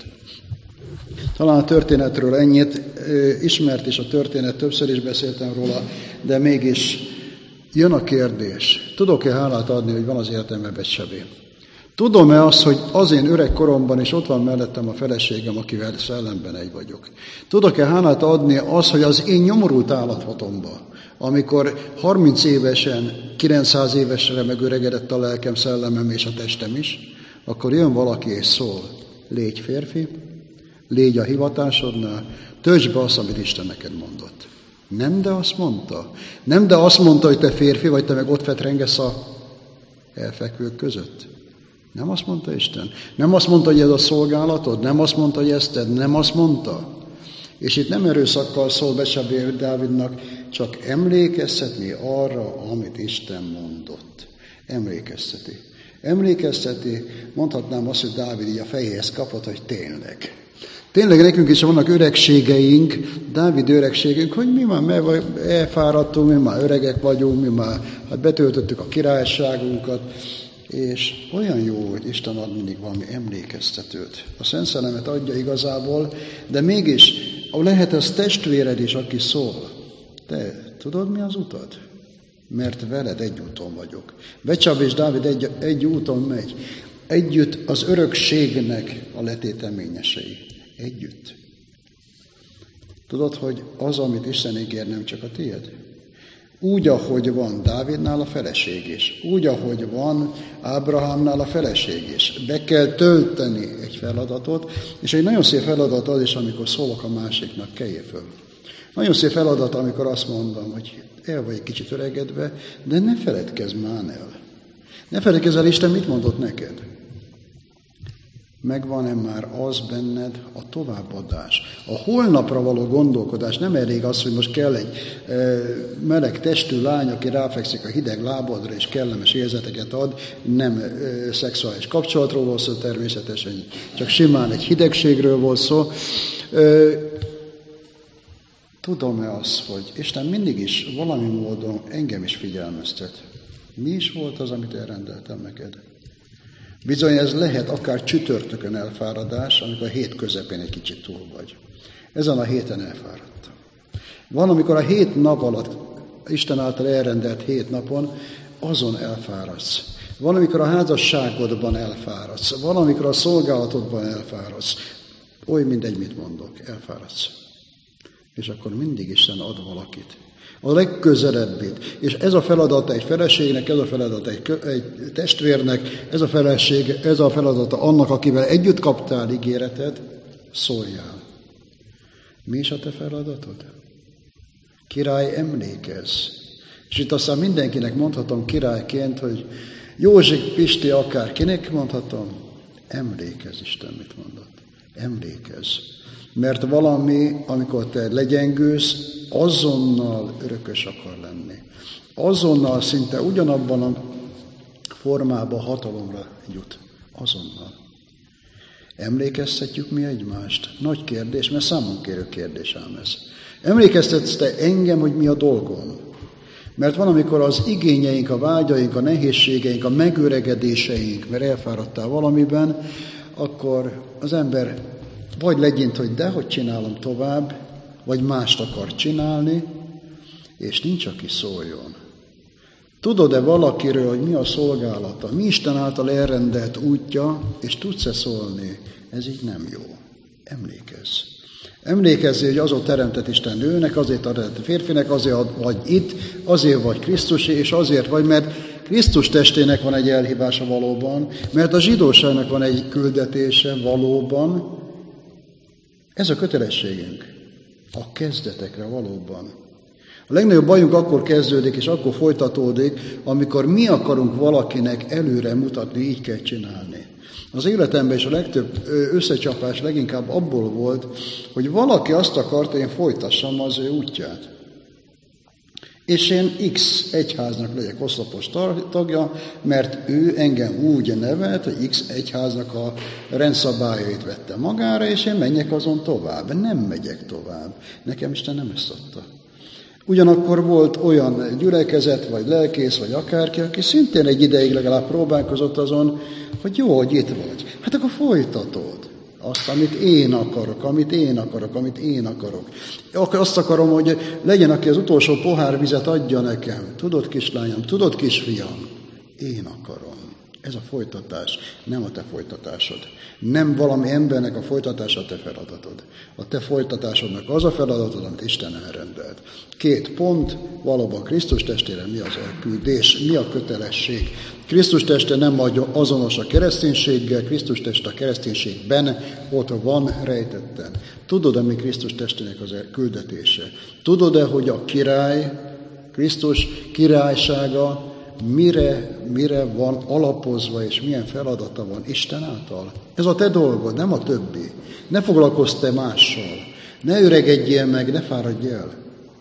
Talán a történetről ennyit, ismert is a történet, többször is beszéltem róla, de mégis jön a kérdés, tudok-e hálát adni, hogy van az életemben Betsabi? Tudom-e azt, hogy az én öreg koromban is ott van mellettem a feleségem, akivel szellemben egy vagyok? Tudok-e hálát adni az, hogy az én nyomorult állathatomba, amikor harminc évesen, kilencszáz évesre megöregedett a lelkem, szellemem és a testem is, akkor jön valaki és szól, légy férfi, légy a hivatásodnál, töltsd be azt, amit Isten neked mondott. Nem, de azt mondta. Nem, de azt mondta, hogy te férfi vagy, te meg ott fetrengesz a elfekvők között. Nem azt mondta Isten. Nem azt mondta, hogy ez a szolgálatod. Nem azt mondta, hogy ezt tedd. Nem azt mondta. És itt nem erőszakkal szól Betsabi Dávidnak, csak emlékeztetni arra, amit Isten mondott. Emlékezteti. Emlékezteti, mondhatnám azt, hogy Dávid így a fejéhez kapott, hogy tényleg. Tényleg nekünk is vannak öregségeink, Dávid öregségünk, hogy mi már elfáradtunk, mi már öregek vagyunk, mi már hát betöltöttük a királyságunkat, és olyan jó, hogy Isten ad mindig valami emlékeztetőt. A Szent Szellemet adja igazából, de mégis lehet az testvéred is, aki szól. Te tudod, mi az utad? Mert veled egy úton vagyok. Betsabi és Dávid egy, egy úton megy. Együtt az örökségnek a letéteményesei. Együtt. Tudod, hogy az, amit Isten ígér, nem csak a tiéd? Úgy, ahogy van Dávidnál a feleség is. Úgy, ahogy van Ábrahámnál a feleség is. Be kell tölteni egy feladatot, és egy nagyon szép feladat az is, amikor szólok a másiknak, kelje föl. Nagyon szép feladat, amikor azt mondom, hogy el vagy egy kicsit öregedve, de ne feledkezz már el. Ne feledkezz el, Isten mit mondott neked. Megvan-e már az benned a továbbadás? A holnapra való gondolkodás, nem elég az, hogy most kell egy e, meleg testű lány, aki ráfekszik a hideg lábadra és kellemes érzeteket ad, nem e, szexuális kapcsolatról volt szó természetesen, csak simán egy hidegségről volt szó. E, Tudom-e azt, hogy Isten mindig is valami módon engem is figyelmeztet? Mi is volt az, amit elrendeltem neked? Bizony ez lehet akár csütörtökön elfáradás, amikor a hét közepén egy kicsit túl vagy. Ezen a héten elfáradtam. Van, amikor a hét nap alatt, Isten által elrendelt hét napon, azon elfáradsz. Van, amikor a házasságodban elfáradsz. Van, amikor a szolgálatodban elfáradsz. Oly mindegy, mit mondok, elfáradsz. És akkor mindig Isten ad valakit. A legközelebbit. És ez a feladata egy feleségnek, ez a feladata egy, egy testvérnek, ez a, feleség, ez a feladata annak, akivel együtt kaptál ígéreted, szóljál. Mi is a te feladatod? Király, emlékezz. És itt aztán mindenkinek mondhatom királyként, hogy Józsik, Pisti, akár kinek mondhatom, emlékezz, Isten mit mondott. Emlékezz. Mert valami, amikor te legyengülsz, azonnal örökös akar lenni. Azonnal, szinte ugyanabban a formában hatalomra jut. Azonnal. Emlékeztetjük mi egymást? Nagy kérdés, mert számon kérő kérdés ám ez. Emlékeztetsz te engem, hogy mi a dolgom? Mert van, amikor az igényeink, a vágyaink, a nehézségeink, a megöregedéseink, mert elfáradtál valamiben, akkor az ember vagy legyint, hogy de, hogy csinálom tovább, vagy mást akar csinálni, és nincs, aki szóljon. Tudod-e valakiről, hogy mi a szolgálata, mi Isten által elrendelt útja, és tudsz-e szólni? Ez így nem jó. Emlékezz. Emlékezzél, hogy azon teremtett Isten nőnek, azért teremtett férfinek, azért vagy itt, azért vagy Krisztusé, és azért vagy, mert Krisztus testének van egy elhívása valóban, mert a zsidóságnak van egy küldetése valóban. Ez a kötelességünk. A kezdetekre valóban. A legnagyobb bajunk akkor kezdődik, és akkor folytatódik, amikor mi akarunk valakinek előre mutatni, így kell csinálni. Az életemben is a legtöbb összecsapás leginkább abból volt, hogy valaki azt akarta, hogy én folytassam az ő útját. És én X egyháznak legyek oszlopos tagja, mert ő engem úgy nevelt, hogy X egyháznak a rendszabályait vette magára, és én menjek azon tovább. Nem megyek tovább. Nekem Isten nem ezt adta. Ugyanakkor volt olyan gyülekezet, vagy lelkész, vagy akárki, aki szintén egy ideig legalább próbálkozott azon, hogy jó, hogy itt vagy. Hát akkor folytatod azt, amit én akarok, amit én akarok, amit én akarok. Akkor azt akarom, hogy legyen, aki az utolsó pohár vizet adja nekem. Tudod, kislányom, tudod, kisfiam, én akarom. Ez a folytatás, nem a te folytatásod. Nem valami embernek a folytatása a te feladatod. A te folytatásodnak az a feladatod, amit Isten elrendelt. Két pont, valóban Krisztus testére mi az elküldés, mi a kötelesség. Krisztus teste nem azonos a kereszténységgel, Krisztus teste a kereszténységben ott van rejtetten. Tudod-e, mi Krisztus testének az küldetése? Tudod-e, hogy a király, Krisztus királysága mire, mire van alapozva, és milyen feladata van Isten által? Ez a te dolgod, nem a többi. Ne foglalkozz te mással. Ne öregedjél meg, ne fáradj el.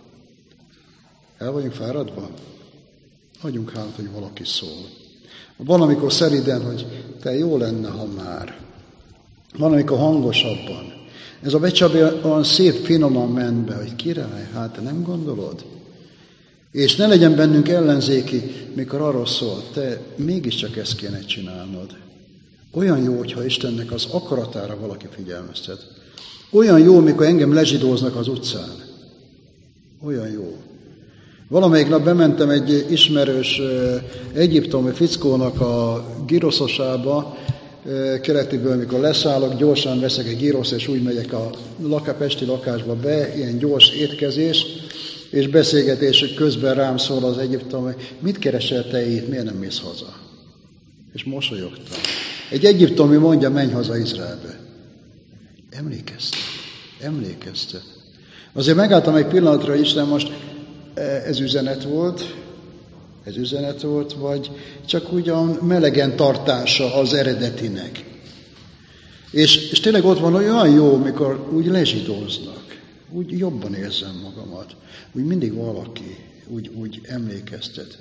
El vagyunk fáradva? Adjunk hálát, hogy valaki szól. Van, amikor szeriden, hogy te jó lenne, ha már. Van, amikor hangosabban. Ez a becsabi olyan szép, finoman ment be, hogy király, hát te nem gondolod? És ne legyen bennünk ellenzéki, mikor arról szól, te mégiscsak ezt kéne csinálnod. Olyan jó, hogyha Istennek az akaratára valaki figyelmeztet. Olyan jó, mikor engem lezsidóznak az utcán. Olyan jó. Valamelyik nap bementem egy ismerős uh, egyiptomi fickónak a giroszosába, uh, keletiből, mikor leszállok, gyorsan veszek egy girosz, és úgy megyek a laká, pesti lakásba be, ilyen gyors étkezés, és beszélgetés közben rám szól az egyiptomi, mit keresel te itt, miért nem mész haza? És mosolyogtam. Egy egyiptomi mondja, menj haza Izraelbe. Emlékeztet, emlékeztet. Azért megálltam egy pillanatra, Isten, most ez üzenet volt, ez üzenet volt, vagy csak ugyan melegen tartása az eredetinek. És, és tényleg ott van olyan jó, mikor úgy lezsidóznak, úgy jobban érzem magamat, úgy mindig valaki úgy, úgy emlékeztet.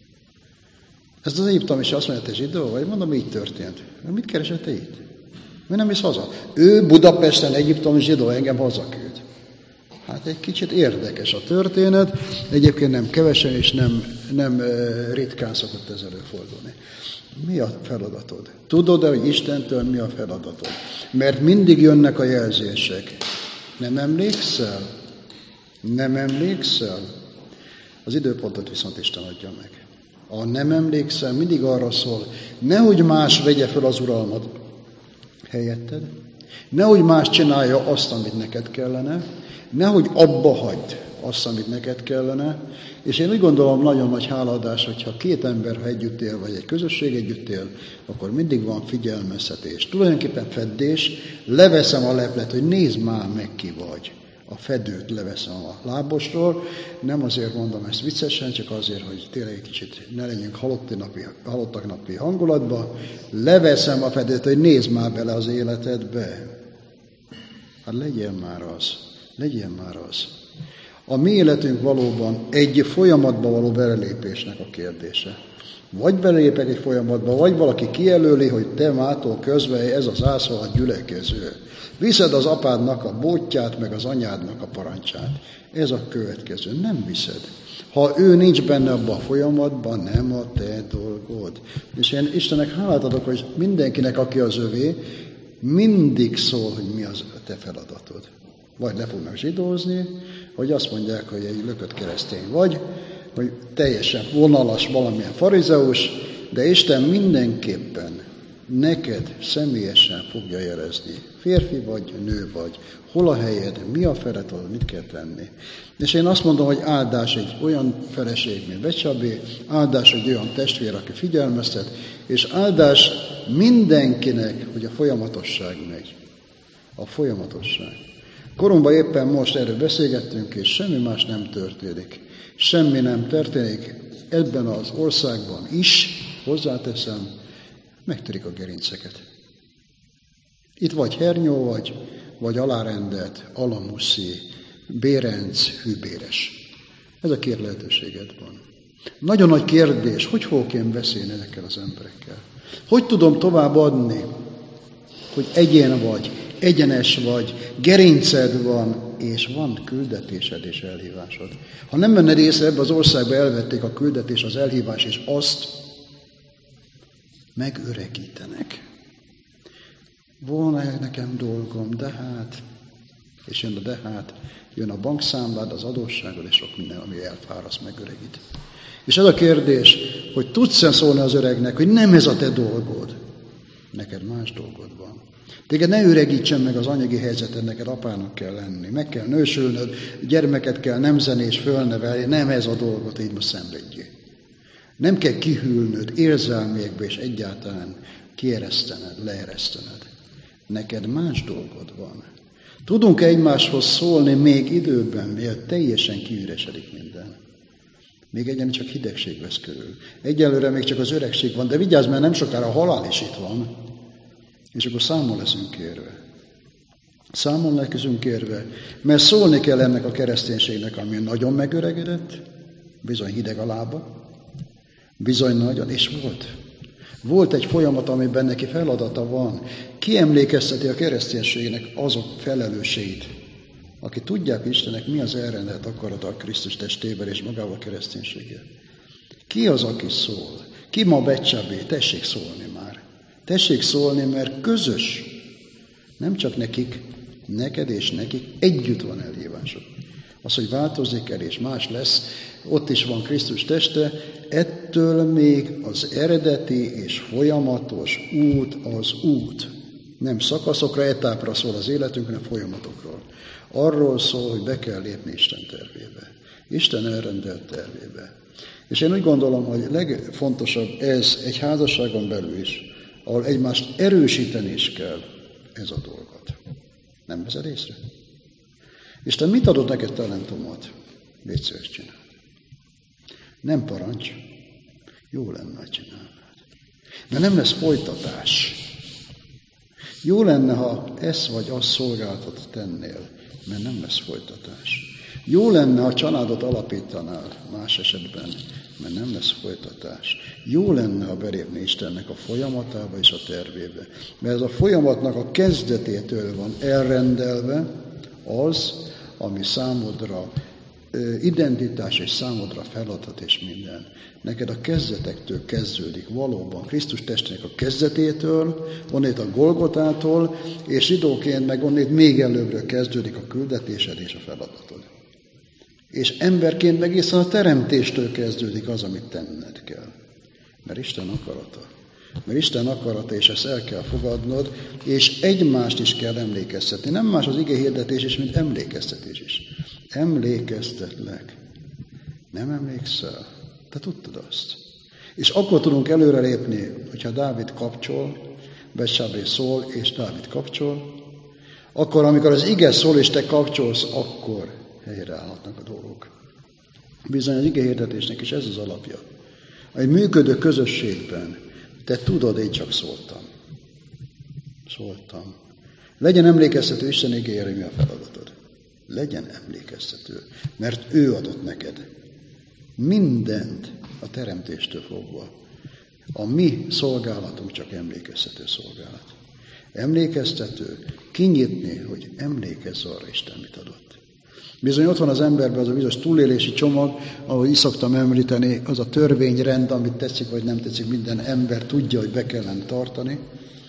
Ez az Egyiptom is azt mondja, te zsidó vagy? Mondom, így történt. Mit keresett te itt? Mi nem is haza? Ő Budapesten Egyiptom zsidó, engem hazaküld. Hát egy kicsit érdekes a történet, egyébként nem kevesen és nem, nem ritkán szokott ez előfordulni. Mi a feladatod? Tudod-e, hogy Istentől mi a feladatod? Mert mindig jönnek a jelzések. Nem emlékszel? Nem emlékszel? Az időpontot viszont Isten adja meg. Ha nem emlékszel, mindig arra szól, nehogy más vegye fel az uralmat helyetted, nehogy más csinálja azt, amit neked kellene, nehogy abba hagyd azt, amit neked kellene, és én úgy gondolom, nagyon nagy hálaadás, hogyha két ember, ha együtt él, vagy egy közösség együtt él, akkor mindig van figyelmeztetés. Tulajdonképpen feddés, leveszem a leplet, hogy nézd már meg, ki vagy. A fedőt leveszem a lábosról, nem azért mondom ezt viccesen, csak azért, hogy tényleg egy kicsit ne legyünk halotti napi, halottak napi hangulatba, leveszem a fedőt, hogy nézd már bele az életedbe. Hát legyen már az, legyen már az. A mi életünk valóban egy folyamatba való belelépésnek a kérdése. Vagy belépek egy folyamatba, vagy valaki kijelöli, hogy te mától közben ez az ászvalat gyülekező. Viszed az apádnak a bótját, meg az anyádnak a parancsát. Ez a következő. Nem viszed. Ha ő nincs benne abban a folyamatban, nem a te dolgod. És én Istennek hálát adok, hogy mindenkinek, aki az övé, mindig szól, hogy mi az a te feladatod. Vagy le fognak zsidózni, vagy azt mondják, hogy egy lökött keresztény vagy, hogy teljesen vonalas valamilyen farizeus, de Isten mindenképpen neked személyesen fogja jelezni. Férfi vagy, nő vagy, hol a helyed, mi a feladatod, mit kell tenni. És én azt mondom, hogy áldás egy olyan feleség, mint Becsabé, áldás egy olyan testvér, aki figyelmeztet, és áldás mindenkinek, hogy a folyamatosság megy. A folyamatosság. Koromban éppen most erről beszélgettünk, és semmi más nem történik. Semmi nem történik ebben az országban is, hozzáteszem, megtörik a gerinceket. Itt vagy hernyó vagy, vagy alárendelt, alamuszi, bérenc, hűbéres. Ez a két lehetőséged van. Nagyon nagy kérdés, hogy fogok én beszélni ezekkel az emberekkel? Hogy tudom tovább adni, hogy egyén vagy, egyenes vagy, gerinced van, és van küldetésed és elhívásod. Ha nem vennéd észre, ebbe az országba elvették a küldetés, az elhívás, és azt megöregítenek. Volna nekem dolgom, de hát, és jön a de hát, jön a bankszámlád, az adósságod, és sok minden, ami elfáraszt, megöregít. És ez a kérdés, hogy tudsz-e szólni az öregnek, hogy nem ez a te dolgod, neked más dolgod van. Téged ne öregítsen meg az anyagi helyzeted, neked apának kell lenni, meg kell nősülnöd, gyermeket kell nemzeni és fölnevelni, nem ez a dolgot, így most szenvedjél. Nem kell kihűlnöd érzelmiekbe, és egyáltalán kieresztened, leeresztened. Neked más dolgod van. Tudunk egymáshoz szólni még időben, miért teljesen kiüresedik minden. Még egyen csak hidegség vesz körül. Egyelőre még csak az öregség van, de vigyázz, mert nem sokára a halál is itt van. És akkor számon leszünk kérve. Számon leszünk kérve, mert szólni kell ennek a kereszténységnek, ami nagyon megöregedett, bizony hideg a lába, bizony nagyon, és volt. Volt egy folyamat, amiben neki feladata van. Ki emlékezteti a kereszténységnek azok felelősségét, akik tudják Istennek, mi az elrendelt akarata a Krisztus testével és magával a kereszténységgel. Ki az, aki szól? Ki ma Becsabé? Tessék szólni már. Tessék szólni, mert közös. Nem csak nekik, neked és nekik együtt van elhívásod. Az, hogy változik el és más lesz, ott is van Krisztus teste, ettől még az eredeti és folyamatos út az út. Nem szakaszokra, etapra szól az életünk, hanem folyamatokról. Arról szól, hogy be kell lépni Isten tervébe. Isten elrendelt tervébe. És én úgy gondolom, hogy legfontosabb ez egy házasságon belül is, ahol egymást erősíteni is kell, ez a dolgot. Nem veszed észre? Isten mit adott neked talentumot? Légy szíves, csinálj. Nem parancs. Jó lenne, ha csinálnád. De nem lesz folytatás. Jó lenne, ha ezt vagy azt szolgáltat tennél, mert nem lesz folytatás. Jó lenne, ha családot alapítanál más esetben, mert nem lesz folytatás. Jó lenne, ha belépni Istennek a folyamatába és a tervébe. Mert ez a folyamatnak a kezdetétől van elrendelve az, ami számodra identitás és számodra feladat és minden. Neked a kezdetektől kezdődik valóban. Krisztus testének a kezdetétől, onnét a Golgotától, és zsidóként meg onnét még előbbről kezdődik a küldetésed és a feladatod. És emberként egészen a teremtéstől kezdődik az, amit tenned kell. Mert Isten akarata. Mert Isten akarata, és ezt el kell fogadnod, és egymást is kell emlékeztetni. Nem más az ige hirdetés is, mint emlékeztetés is. Emlékeztetlek. Nem emlékszel? Te tudtad azt. És akkor tudunk előrelépni, hogyha Dávid kapcsol, Betsábé szól, és Dávid kapcsol, akkor, amikor az ige szól, és te kapcsolsz, akkor helyreállhatnak a dolgok. Bizony az ige hirdetésnek is ez az alapja. Egy működő közösségben te tudod, én csak szóltam. Szóltam. Legyen emlékeztető Isten igéjére, mi a feladatod. Legyen emlékeztető, mert ő adott neked mindent a teremtéstől fogva. A mi szolgálatunk csak emlékeztető szolgálat. Emlékeztető, kinyitni, hogy emlékezz arra Isten mit adott. Bizony ott van az emberben az a bizonyos túlélési csomag, ahogy is szoktam említeni, az a törvényrend, amit tetszik vagy nem tetszik, minden ember tudja, hogy be kellene tartani.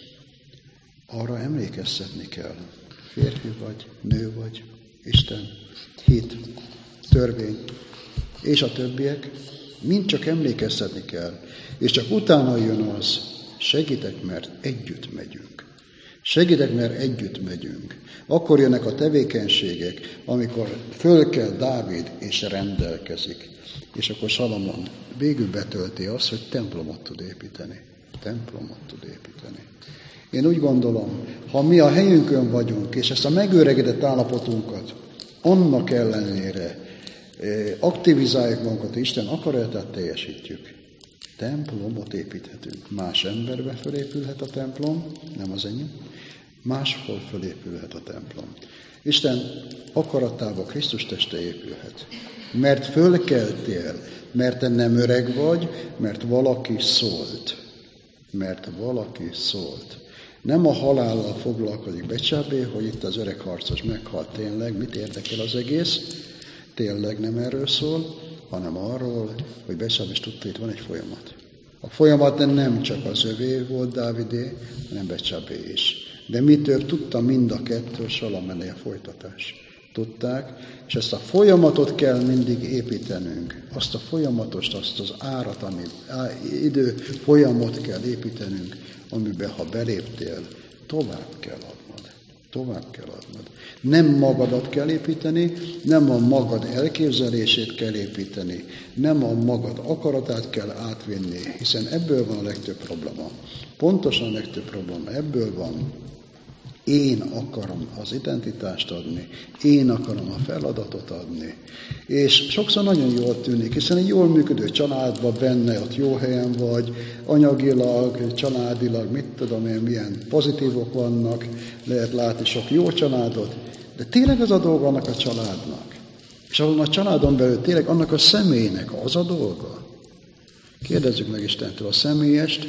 Arra emlékeztetni kell. Férfi vagy, nő vagy, Isten, hit, törvény, és a többiek, mind csak emlékeztetni kell. És csak utána jön az, segítek, mert együtt megyünk. Segítek, mert együtt megyünk. Akkor jönnek a tevékenységek, amikor föl kell Dávid, és rendelkezik. És akkor Salamon végül betölti azt, hogy templomot tud építeni. Templomot tud építeni. Én úgy gondolom, ha mi a helyünkön vagyunk, és ezt a megöregedett állapotunkat annak ellenére aktivizáljuk magunkat, Isten akaratát teljesítjük, templomot építhetünk. Más emberbe fölépülhet a templom, nem az enyém, máshol fölépülhet a templom. Isten akaratába Krisztus teste épülhet. Mert fölkeltél, mert te nem öreg vagy, mert valaki szólt. Mert valaki szólt. Nem a halállal foglalkozik Betsábé, hogy itt az öreg harcos meghalt tényleg, mit érdekel az egész? Tényleg nem erről szól, hanem arról, hogy Betsábé is tudta, itt van egy folyamat. A folyamat nem csak az övé volt Dávidé, hanem Betsábé is. De mitől tudta mind a kettő, Salamené a folytatás. Tudták, és ezt a folyamatot kell mindig építenünk. Azt a folyamatost, azt az árat, ami á, idő folyamot kell építenünk, amiben ha beléptél, tovább kell adnod. Tovább kell adnod. Nem magadat kell építeni, nem a magad elképzelését kell építeni, nem a magad akaratát kell átvinni, hiszen ebből van a legtöbb probléma. Pontosan a legtöbb probléma ebből van. Én akarom az identitást adni, én akarom a feladatot adni. És sokszor nagyon jól tűnik, hiszen egy jól működő családban benne, ott jó helyen vagy, anyagilag, családilag, mit tudom én, milyen pozitívok vannak, lehet látni sok jó családot, de tényleg az a dolga annak a családnak. És azon a családon belül tényleg annak a személynek az a dolga. Kérdezzük meg Istentől a személyest,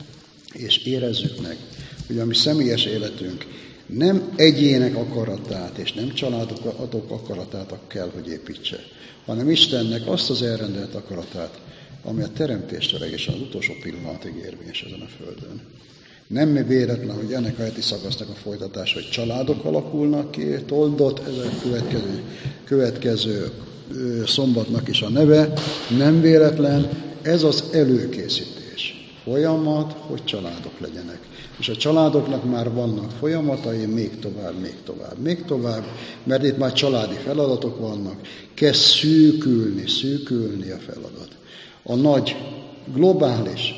és érezzük meg, hogy a mi személyes életünk nem egyének akaratát, és nem családok akaratát kell, hogy építse, hanem Istennek azt az elrendelt akaratát, ami a teremtéstől egészen az utolsó pillanatig érvényes ezen a földön. Nem véletlen, hogy ennek a heti szakasznak a folytatása, hogy családok alakulnak ki, toldott, ez a következő, következő szombatnak is a neve, nem véletlen, ez az előkészítés. Folyamat, hogy családok legyenek. És a családoknak már vannak folyamatai, még tovább, még tovább, még tovább, mert itt már családi feladatok vannak. Kezd szűkülni, szűkülni a feladat. A nagy, globális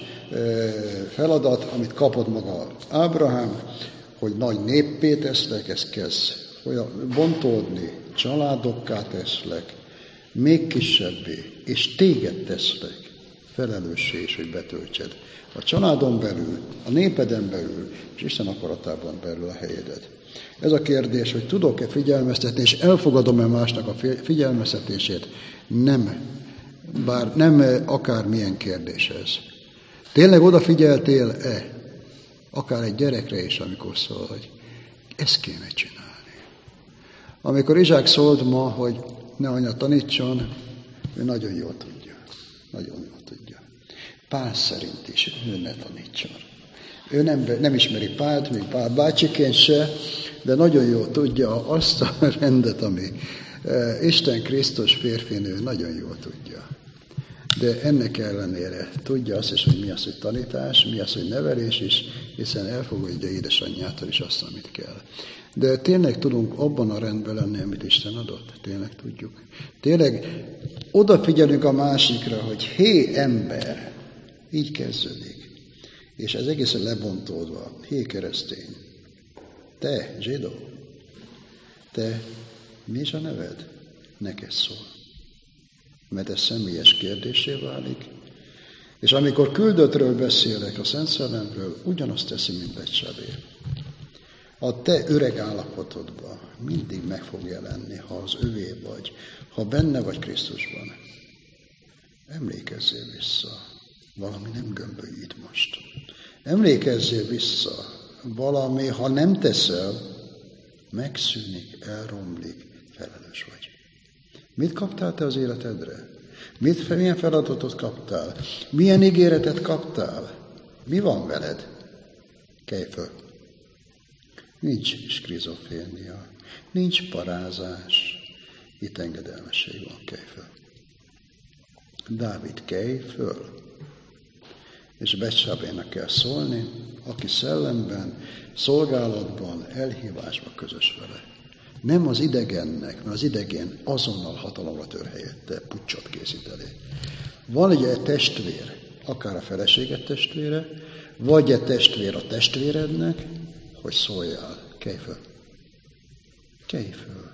feladat, amit kapott maga Ábrahám, hogy nagy néppé tesznek, ez kezd bontódni, családokká teszlek, még kisebbé, és téged teszlek felelőssé is, hogy betöltsed. A családon belül, a népeden belül, és Isten akaratában belül a helyedet. Ez a kérdés, hogy tudok-e figyelmeztetni, és elfogadom-e másnak a figyelmeztetését, nem, bár nem akármilyen kérdés ez. Tényleg odafigyeltél-e, akár egy gyerekre is, amikor szól, hogy ezt kéne csinálni. Amikor Izsák szólt ma, hogy ne anya tanítson, ő nagyon jól tudja. Nagyon jól tudja. Pál szerint is ő ne tanítson. Ő nem, nem ismeri Pált, még Pál bácsiként se, de nagyon jól tudja azt a rendet, ami Isten Krisztus férfinő nagyon jól tudja. De ennek ellenére tudja azt is, hogy mi az, hogy tanítás, mi az, hogy nevelés is, hiszen elfogadja édesanyjától is azt, amit kell. De tényleg tudunk abban a rendben lenni, amit Isten adott? Tényleg tudjuk. Tényleg odafigyelünk a másikra, hogy hé ember, így kezdődik. És ez egészen lebontódva. Hé keresztény, te zsidó, te mi is a neved? Neked szól. Mert ez személyes kérdésé válik. És amikor küldöttről beszélek, a Szent Szellemről, ugyanazt teszi, mint Betsabé. A te öreg állapotodban mindig meg fog jelenni, ha az övé vagy, ha benne vagy Krisztusban. Emlékezzél vissza, valami nem gömbölyít most. Emlékezzél vissza, valami, ha nem teszel, megszűnik, elromlik, felelős vagy. Mit kaptál te az életedre? Mit, milyen feladatot kaptál? Milyen ígéretet kaptál? Mi van veled? Kelj föl! Nincs skrizofrénia, nincs parázás, itt engedelmesség van, kelj föl. Dávid, kelj föl! És Betsabénak kell szólni, aki szellemben, szolgálatban, elhívásban közös vele. Nem az idegennek, mert az idegen azonnal hatalomra tör helyette, puccsot készít elé. Van egy testvér, akár a feleséget testvére, vagy egy testvér a testvérednek, hogy szóljál. Kelj föl. Kelj föl.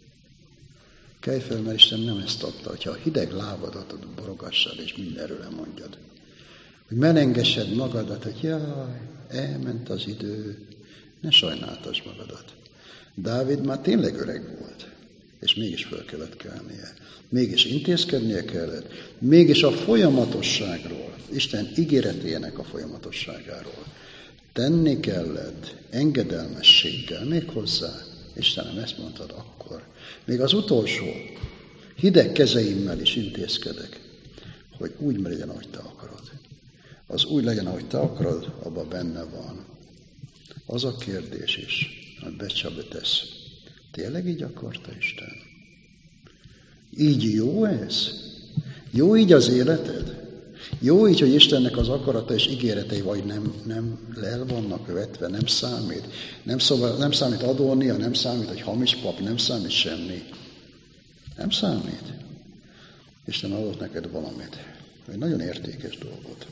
Kelj föl, mert Isten nem ezt adta, hogyha a hideg lábadat borogassad, és mindenről elmondjad. Hogy melengessed magadat, hogy jaj, elment az idő, ne sajnáltasd magadat. Dávid már tényleg öreg volt, és mégis föl kellett kelnie. Mégis intézkednie kellett, mégis a folyamatosságról, Isten ígéretének a folyamatosságáról tenni kellett engedelmességgel, még hozzá. Istenem, ezt mondtad akkor. Még az utolsó hideg kezeimmel is intézkedek, hogy úgy legyen, ahogy te akarod. Az úgy legyen, ahogy te akarod, abban benne van. Az a kérdés is, hogy Betsabé tesz. Tényleg így akarta Isten? Így jó ez? Jó így az életed? Jó így, hogy Istennek az akarata és ígéretei vagy nem, nem el vannak vetve, nem számít. Nem, szóval, nem számít adónia, nem számít, hogy hamis pap, nem számít semmi. Nem számít. Isten adott neked valamit. Egy nagyon értékes dolgot.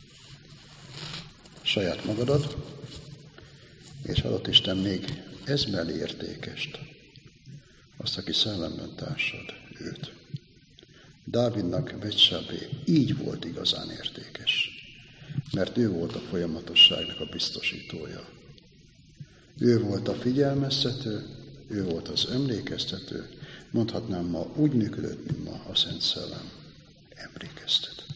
Saját magadat, és adott Isten még ez mellé értékest. Azt, aki szellemben társad, őt. Dávidnak Betsabé így volt igazán értékes, mert ő volt a folyamatosságnak a biztosítója. Ő volt a figyelmeztető, ő volt az emlékeztető, mondhatnám ma úgy működött, mint ma a Szent Szellem emlékeztet.